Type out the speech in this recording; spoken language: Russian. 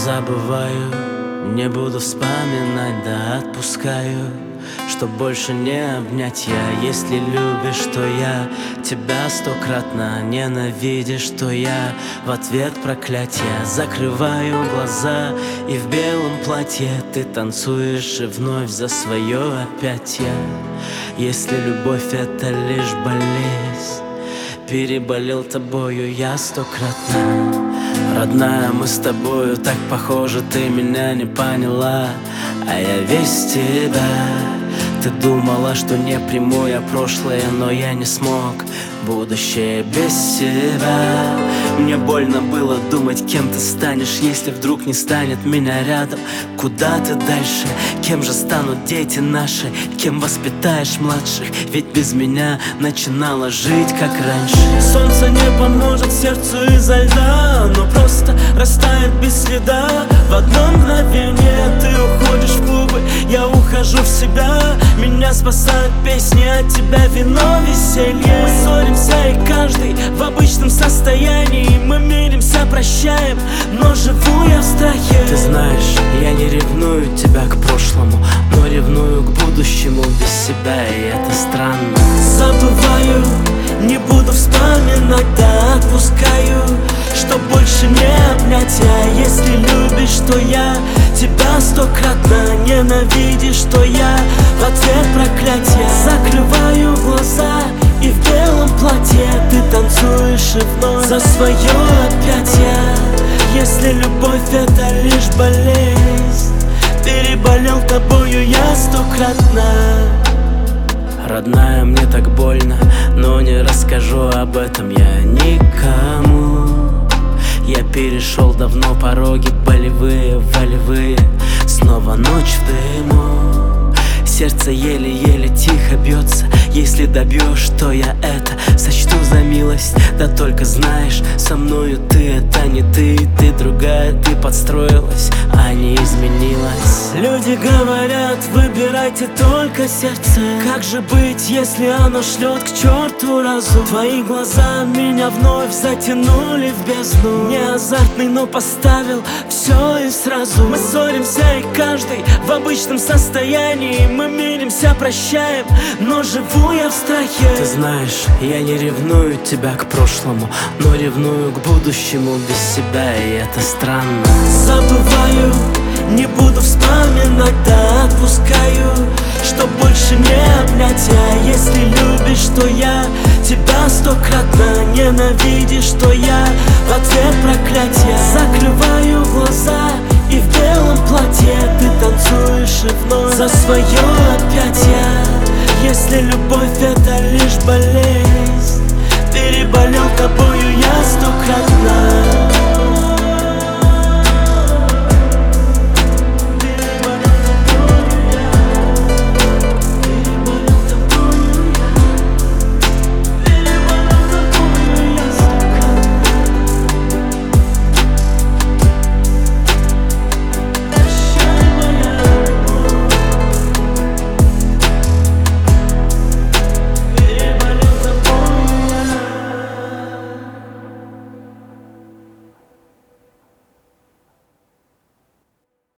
забываю, не буду вспоминать, да отпускаю, чтоб больше не обнять я. Если любишь, то я тебя стократно ненавидишь, то я в ответ проклятие. Закрываю глаза, и в белом платье ты танцуешь, и вновь за свое опять я. Если любовь — это лишь болезнь, переболел тобою я стократно. Родная, мы с тобою так похожи, ты меня не поняла, а я весь тебя. Ты думала, что не приму я прошлое, но я не смог, будущее без тебя. Мне больно было думать, кем ты станешь, если вдруг не станет меня рядом. Куда ты дальше? Кем же станут дети наши? Кем воспитаешь младших? Ведь без меня начинала жить как раньше. Солнце не поможет сердцу изо льда, но просто растает без следа. В одно мгновение ты уходишь в клубы, я ухожу в себя. Меня спасают песни, от тебя вино, веселье. Мы ссоримся, и каждый в обычном состоянии. Мы миримся, прощаем, но живу я в страхе. Ты знаешь, я не ревную тебя к прошлому, но ревную к будущему без себя, и это странно. Забываю, не буду вспоминать, да отпускаю, чтоб больше не обнять я. Если любишь, то я тебя стократно ненавидишь, то я в ответ проклятие. Закрываю глаза, и в белом платье ты танцуешь, и вновь за свое опять я. Если любовь — это лишь болезнь, переболел тобою я стократно. Родная, мне так больно, но не расскажу об этом я никому. Я перешел давно пороги болевые, волевые. Снова ночь в дыму, сердце еле-еле тихо бьется. Если добьешь, то я это сочту за милость. Да только знаешь, со мною ты — это не ты. Ты другая, ты подстроилась, а не изменилась. Люди говорят, выбирайте только сердце. Как же быть, если оно шлет к черту разум? Твои глаза меня вновь затянули в бездну. Не азартный, но поставил все и сразу. Мы ссоримся, и каждый в обычном состоянии. Мы миримся, прощаем, но живу я в страхе. Ты знаешь, я не ревную тебя к прошлому, но ревную к будущему без себя, и это странно. Забываю, не буду вспоминать, да отпускаю, чтоб больше не обнять я. Если любишь, то я тебя стократно ненавидишь, то я в ответ проклятие. Закрываю глаза, и в белом платье ты танцуешь, и вновь за свое